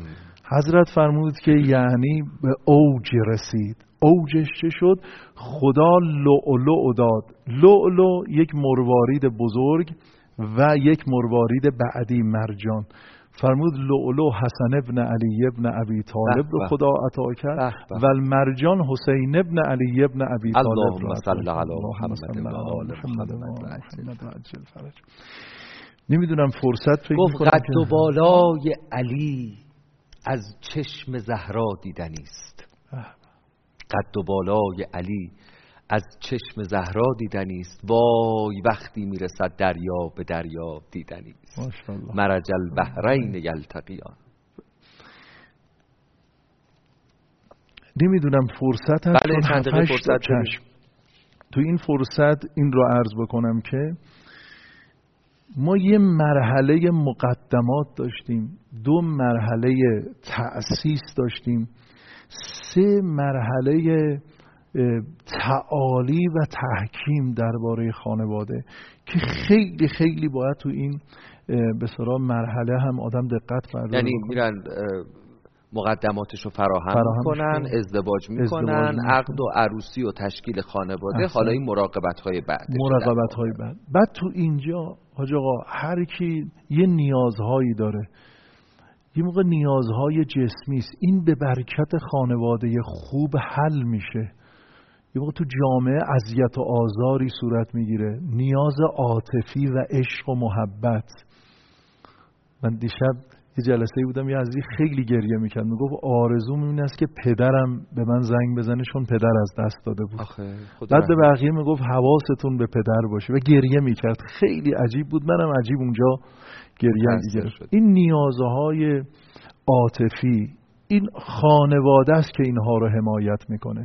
حضرت فرمود که یعنی به اوج رسید. اوجش چه شد؟ خدا لؤلؤ داد. لؤلؤ یک مروارید بزرگ و یک مروارید بعدی مرجان. فرمود لؤلؤ حسن ابن علی ابن ابی طالب رو خدا عطا کرد و المرجان حسین ابن علی ابن ابی طالب. اللهم صل علی محمد و آل محمد. نمیدونم فرصت فکر گفت میکنم قد و بالای علی از چشم زهرا دیدنی است. قد و بالای علی از چشم زهرا دیدنی است. وای وقتی میرسد دریا به دریا دیدنی است. مرج البحرین یلتقیان. نمیدونم فرصت هست. بله چند دقیقه فرصت چشم. تو این فرصت این رو عرض بکنم که ما یه مرحله مقدمات داشتیم، دو مرحله تأسیس داشتیم، سه مرحله تعالی و تحکیم درباره خانواده که خیلی خیلی باید تو این به اصطلاح مرحله هم آدم دقت فرمایه. یعنی میرن مقدماتشو فراهم, فراهم میکنن، ازدواج میکنن، عقد و عروسی و تشکیل خانواده. حالا این مراقبت‌های بعد مراقبت‌های بعد بعد تو اینجا حاج آقا هر کی یه نیازهایی داره. یه موقع نیازهای جسمی است، این به برکت خانواده خوب حل میشه. یه موقع تو جامعه اذیت و آزاری صورت میگیره، نیاز عاطفی و عشق و محبت. من دیشب یه جلسه بودم، یه عزیزی خیلی گریه میکرد، میگفت آرزوم این است که پدرم به من زنگ بزنه چون پدر از دست داده بود. بعد به بقیه میگفت حواستون به پدر باشه و گریه میکرد. خیلی عجیب بود، منم عجیب اونجا گریه میگرفت. این نیازهای عاطفی، این خانواده است که اینها رو حمایت میکنه.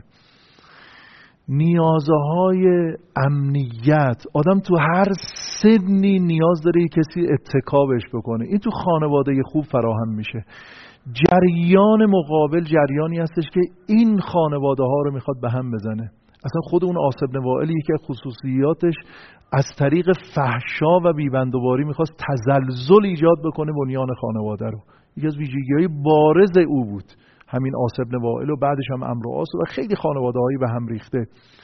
نیازهای امنیت، آدم تو هر سنی نیاز داره یک کسی اتکابش بکنه، این تو خانواده خوب فراهم میشه. جریان مقابل جریانی هستش که این خانواده ها رو میخواد به هم بزنه. اصلا خود اون عاص بن وائل یکی از خصوصیاتش از طریق فحشا و بیبندوباری میخواست تزلزل ایجاد بکنه بنیان خانواده رو. یکی از ویژگی‌های بارز او بود همین عاص بن وائل و بعدش هم عمرو و عاص و خیلی خانواده‌هایی به هم ریخته.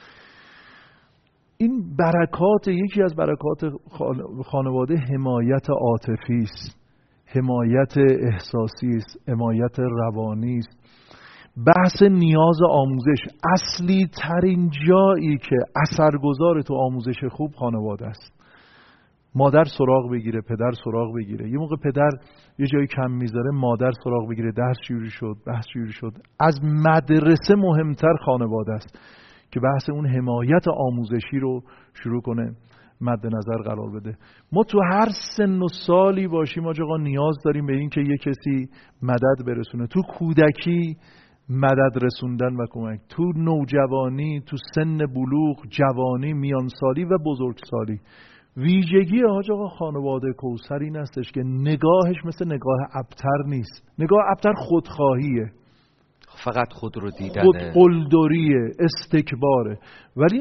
این برکات، یکی از برکات خانواده حمایت عاطفی است، حمایت احساسی است، حمایت روانی است. بحث نیاز آموزش، اصلی ترین جایی که اثرگذار تو آموزش خوب خانواده است. مادر سراغ بگیره، پدر سراغ بگیره. یه موقع پدر یه جایی کم میذاره، مادر سراغ بگیره، درس شروع شد، بحث شروع شد. از مدرسه مهمتر خانواده است که بحث اون حمایت آموزشی رو شروع کنه، مد نظر قرار بده. ما تو هر سن و سالی باشیم آقا نیاز داریم به این که یه کسی مدد برسونه. تو کودکی مدد رسوندن و کمک، تو نوجوانی، تو سن بلوغ، جوانی، میانسالی و بزرگسالی. ویژگی حاج آقا خانواده کوثر این استش که نگاهش مثل نگاه ابتر نیست. نگاه ابتر خودخواهیه، فقط خود رو دیدنه، خودقلدریه، استکباره. ولی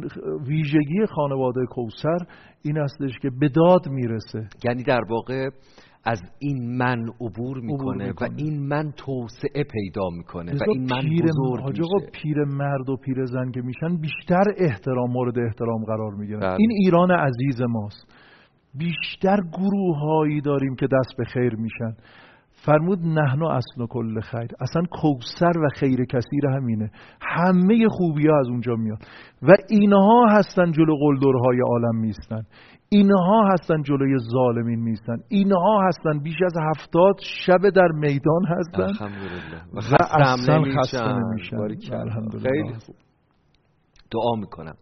ویژگی خانواده کوثر این استش که به داد میرسه. یعنی در واقع از این من عبور میکنه و این من توسعه پیدا میکنه و این من بزرگ میشه. آقا پیر مرد و پیر زن که میشن بیشتر احترام مورد احترام قرار میگیرن. این ایران عزیز ماست. بیشتر گروه هایی داریم که دست به خیر میشن. فرمود نحن اصل کل خیر. اصلا کوثر و خیر کثیر همینه، همه خوبی ها از اونجا میاد و اینها هستن جلو قلدرهای عالم میستن، اینها هستن جلوی ظالمین میستن، اینها هستن بیش از هفتاد شب در میدان هستن الحمدلله و اصلا خسته نمیشن. الحمدلله. خیلی خوب. دعا میکنم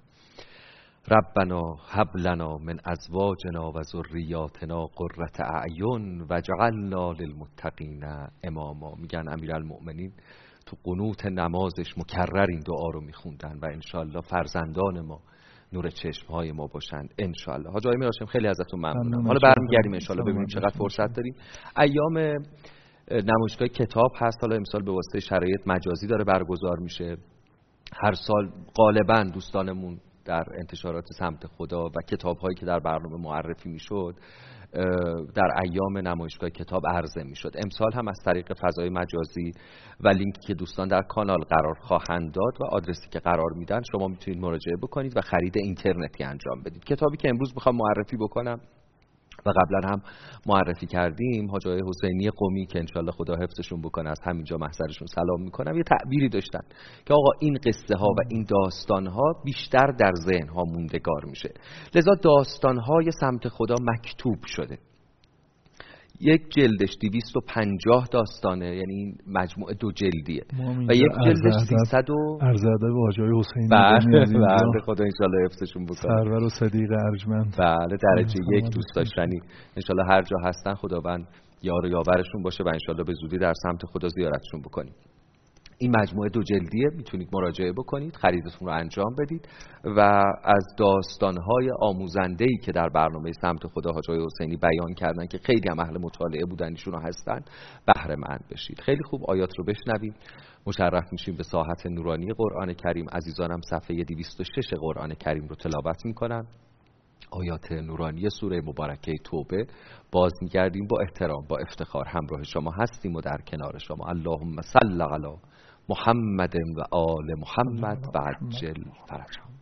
ربنا هب لنا من ازواجنا و ذریاتنا قرة اعین واجعلنا للمتقین اماما. میگن امیرالمؤمنین تو قنوت نمازش مکرر این دعا رو میخوندن و انشالله فرزندان ما نور چشمهای ما باشند انشالله. حاج آقای میرهاشم خیلی ازتون ممنونم. حالا برمیگردیم انشالله ببینیم چقدر فرصت داریم. ایام نمایشگاه کتاب هست، حالا امسال به واسطه شرایط مجازی داره برگزار میشه. هر سال غالبا دوستانمون در انتشارات سمت خدا و کتاب‌هایی که در برنامه معرفی میشد در ایام نمایشگاه کتاب عرضه می شد. امسال هم از طریق فضای مجازی و لینکی که دوستان در کانال قرار خواهند داد و آدرسی که قرار میدن شما میتونید مراجعه بکنید و خرید اینترنتی انجام بدید. کتابی که امروز میخوام معرفی بکنم و قبلا هم معرفی کردیم، حاج آقای حسینی قمی که انشالله خدا حفظشون بکنه، از همینجا محضرشون سلام میکنم، یه تعبیری داشتن که آقا این قصه ها و این داستان ها بیشتر در ذهن ها موندگار میشه، لذا داستان های سمت خدا مکتوب شده. یک جلدش دویست و پنجاه داستانه، یعنی این مجموعه دو جلدیه و یک جلدش سیصد و ارزاده و حاج آقای حسینی بله خدا انشالله حفظشون بکنه، سرور و صدیق ارجمند، بله درجه یک دوست داشتنی، انشالله هر جا هستن خداوند یار و یاورشون باشه و انشالله به زودی در سمت خدا زیارتشون بکنیم. این مجموعه دو جلدیه، میتونید مراجعه بکنید، خریدتون رو انجام بدید و از داستان‌های آموزنده‌ای که در برنامه سمت خدا حاج آقای حسینی بیان کردن که خیلی هم اهل مطالعه بودن ایشون هستن بهره مند بشید. خیلی خوب، آیات رو بشنویم، مشرف میشیم به ساحت نورانی قرآن کریم. عزیزانم صفحه دویست و شش قرآن کریم رو تلاوت میکنن، آیات نورانی سوره مبارکه توبه. باز میگردیم با احترام با افتخار همراه شما هستیم و در کنار شما. اللهم صل علی محمد و آل محمد و عجل فرجهم.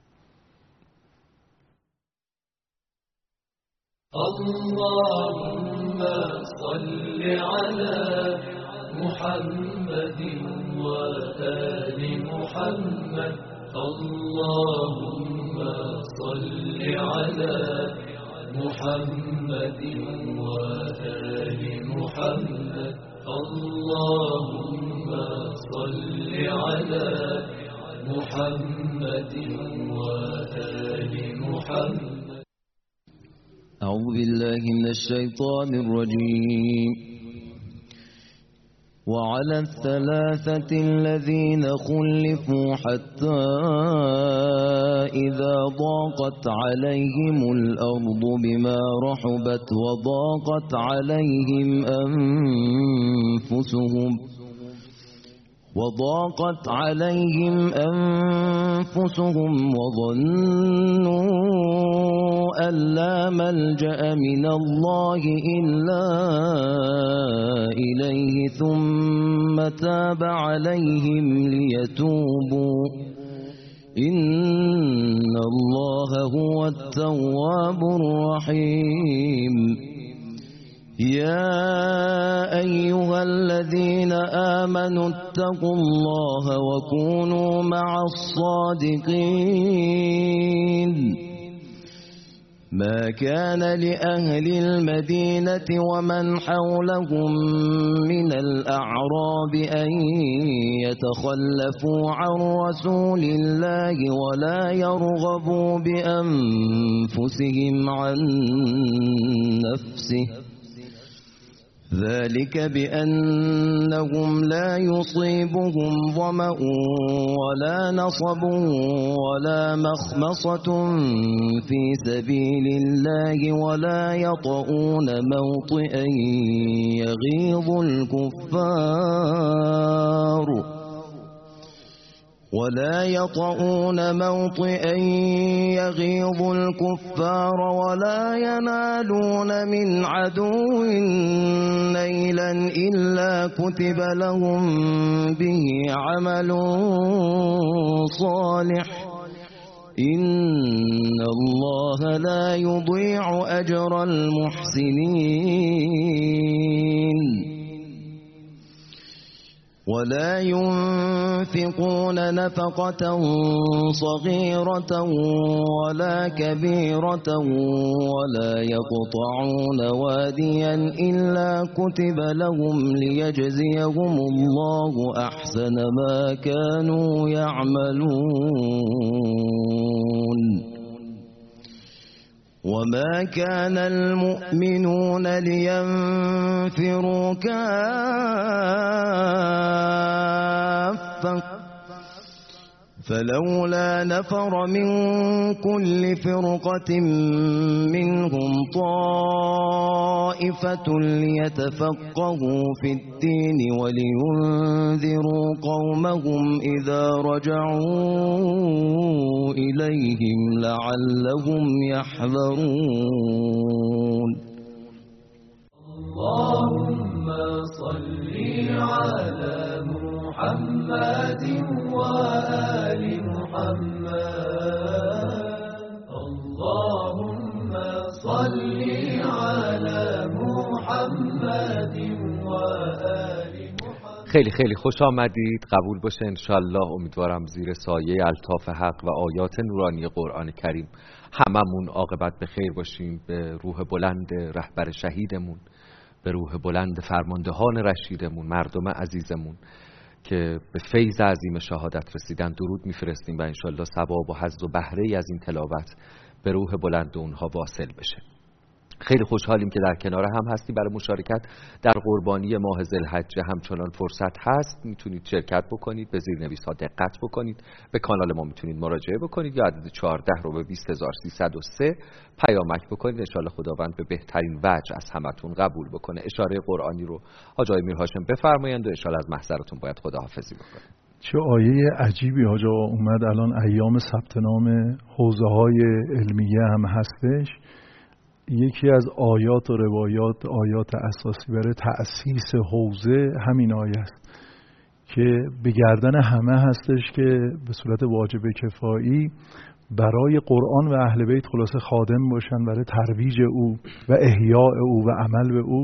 اللهم صل على محمد و آل محمد. اللهم صل على محمد و آل محمد. اللهم صل على محمد و آل محمد. أعوذ بالله من الشيطان الرجيم. وعلى الثلاثة الذين خلفوا حتى إذا ضاقت عليهم الأرض بما رحبت وضاقت عليهم أنفسهم وضاقت عليهم أنفسهم وظنوا أن لا ملجأ من الله إلا إليه ثم تاب عليهم ليتوبوا إن الله هو التواب الرحيم. يا أيها الذين آمنوا اتقوا الله وكونوا مع الصادقين. ما كان لأهل المدينة ومن حولهم من الأعراب أن يتخلفوا عن رسول الله ولا يرغبوا بأنفسهم عن نفسه، ذلك بأنهم لا يصيبهم ظمأ ولا نصب ولا مخمصة في سبيل الله ولا يطؤون موطئا يغيظ الكفار ولا يطؤون موطئا يغيظ الكفار ولا ينالون من عدو نيلا إلا كتب لهم به عمل صالح إن الله لا يضيع أجر المحسنين. ولا ينفقون نفقة صغيرة ولا كبيرة ولا يقطعون واديا إلا كتب لهم ليجزيهم الله أحسن ما كانوا يعملون. وما كان المؤمنون لينفروا كافة فلولا نفر من كل فرقة منهم طائفة ليتفقهوا في الدين ولينذروا قومهم إذا رجعوا إليهم لعلهم يحذرون. اللهم صل على محمد وآل محمد اللهم صل على محمد وآل محمد. خیلی خیلی خوش آمدید. قبول باشه انشالله. امیدوارم زیر سایه الطاف حق و آیات نورانی قرآن کریم هممون عاقبت به خیر باشیم. به روح بلند رهبر شهیدمون، به روح بلند فرماندهان رشیدمون، مردم عزیزمون که به فیض عظیم شهادت رسیدن درود میفرستیم و انشالله ثواب و حظ و بهره از این تلاوت به روح بلند اونها واصل بشه. خیلی خوشحالیم که در کنار هم هستیم برای مشارکت در قربانی ماه ذوالحجه. همچنان فرصت هست، میتونید شرکت بکنید، به زیرنویس ها دقت بکنید، به کانال ما میتونید مراجعه بکنید یا عدد چهارده رو به بیست هزار و سیصد و سه پیامک بکنید. انشالله خداوند به بهترین وجه از همتون قبول بکنه. اشاره قرآنی رو حاج آقای میرهاشم بفرمایند و انشالله از محضرتون باید خداحافظی بکنید. چه آیه عجیبی حاج آقا اومد. الان ایام ثبت نام حوزه های علمیه هم هستش. یکی از آیات و روایات، آیات اساسی برای تأسیس حوزه همین آیه است که به گردن همه هستش که به صورت واجب کفایی برای قرآن و اهل بیت خلاصه خادم باشن برای ترویج او و احیاء او و عمل به او،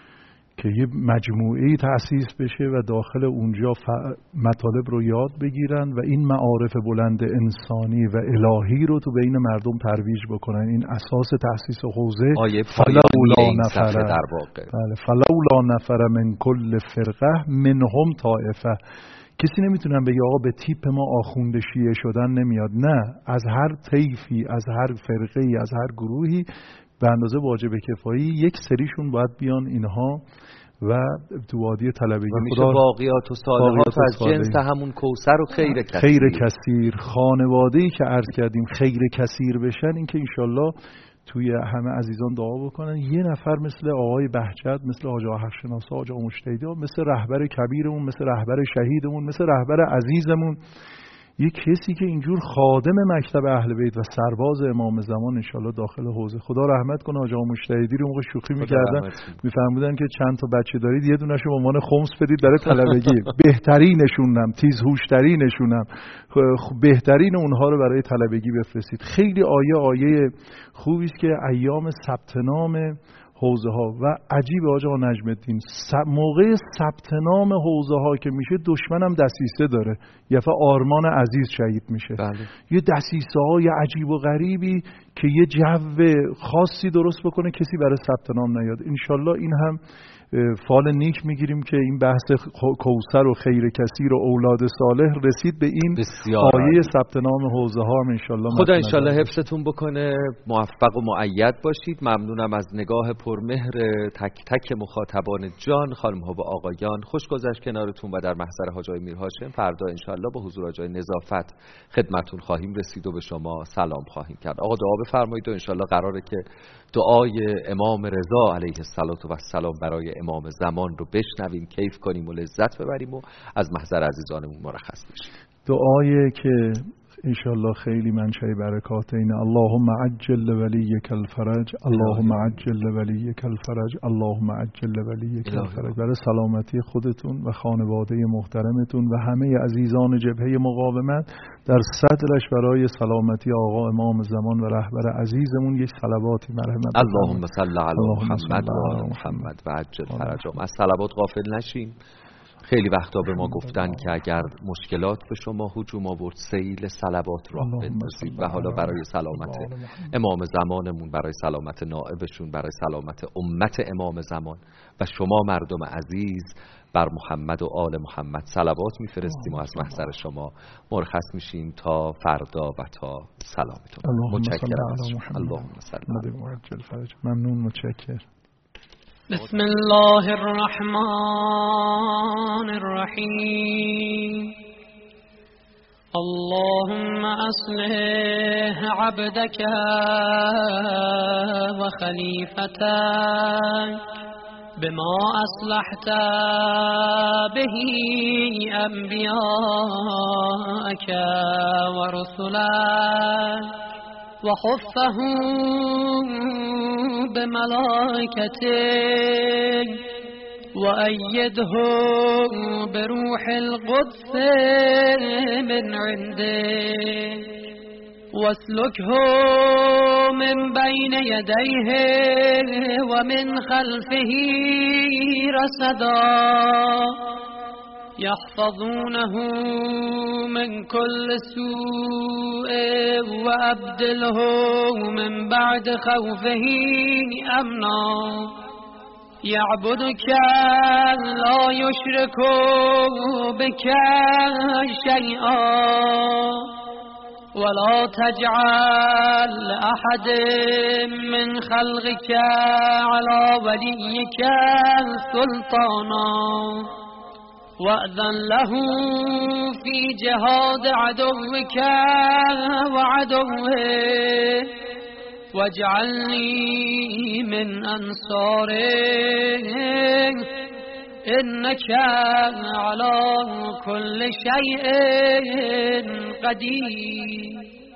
که یه مجموعه‌ای تأسیس بشه و داخل اونجا مطالب رو یاد بگیرن و این معارف بلند انسانی و الهی رو تو بین مردم ترویج بکنن. این اساس تأسیس حوزه. آیه فلولا نفر در واقع بله فلولا نفر من کل فرقه منهم طائفه. کسی نمیتونن بگه آقا به تیپ ما آخوند شیعه شدن نمیاد. نه، از هر طیفی، از هر فرقه‌ای، از هر گروهی به اندازه واجب کفایی یک سریشون باید بیان اینها و تو وادی طلبگی میشه باقیات و صالحات از جنس همون کوثر و خیر کثیر. خیر کثیر خانواده‌ای که عرض کردیم خیر کثیر بشن، این که انشالله توی همه عزیزان دعا بکنن. یه نفر مثل آقای بهجت، مثل حاج آقا حق‌شناس، حاج آقا مجتهدی، مثل رهبر کبیرمون، مثل رهبر شهیدمون، مثل رهبر عزیزمون، یک کسی که اینجور خادم مکتب اهل بیت و سرباز امام زمان انشالله داخل حوزه. خدا رحمت کنه حاج آقا مجتهدی رو موقع شوخی می‌کردن، می‌فرمودن که چند تا بچه دارید یه دونه‌شو به عنوان خمس بدید برای طلبگی. بهترینشونم، تیزهوش‌ترینشونم، بهترین اونها رو برای طلبگی بفرستید. خیلی آیه آیه خوبی است که ایام ثبت نام حوزه ها و عجیب آقا نجم الدین موقع ثبت نام حوزه ها که میشه دشمنم دسیسه داره. یه دفعه آرمان عزیز شهید میشه. بله. یه دسیسه های عجیب و غریبی که یه جو خاصی درست بکنه کسی برای ثبت نام نیاد. انشالله این هم فال نیک میگیریم که این بحث کوثر و خیر کثیر و اولاد صالح رسید به این آیه ثبت نام حوزه ها هم انشالله. خدا انشالله حفظتون بکنه، موفق و مؤید باشید. ممنونم از نگاه پرمهر تک تک مخاطبان جان، خانم ها و آقایان. خوش گذشت کنارتون و در محضر حاج آقای میرهاشم. فردا انشالله با حضور حاج آقای نظافت خدمتتون خواهیم رسید و به شما سلام خواهیم کرد. آقا دعا بفرمایید و انشالله قراره که دعای امام رضا علیه السلام برای امام زمان رو بشنویم، کیف کنیم و لذت ببریم و از محضر عزیزانمون مرخص بشیم. دعایی که انشالله خیلی منشأ برکات اینه: اللهم عجل ولیک الفرج، اللهم عجل ولیک الفرج، اللهم عجل ولیک الفرج. برای سلامتی خودتون و خانواده محترمتون و همه عزیزان جبهه مقاومت در صدرش برای سلامتی آقا امام زمان و رهبر عزیزمون یک صلواتی مرحمت. اللهم صل علی محمد و آل محمد و عجل فرجهم. از صلوات غافل نشیم. خیلی وقتا به ما گفتن که اگر مشکلات به شما هجوم آورد سیل صلوات راه بندازید و حالا برای سلامت امام زمانمون، برای سلامت نائبشون، برای سلامت امت امام زمان و شما مردم عزیز بر محمد و آل محمد صلوات میفرستیم و از محضر شما مرخص میشیم تا فردا و تا سلامتون. متشکرم از شما. اللهم صل علی محمد. ممنون، متشکرم. بسم الله الرحمن الرحیم. اللهم اصلح عبدك وخليفتك بما اصلحت به انبیاءك ورسلك وحفه بملائكته وأيده بروح القدس من عنده واسلكه من بين يديه ومن خلفه رصدا يحفظونه من كل سوء وأبدله من بعد خوفه أمنا يعبدك لا يشرك بك شيئا ولا تجعل أحد من خلقك على وليك سلطانا وأذن له في جهاد عدوك وعدوه واجعلني من أنصاره إنك على كل شيء قدير.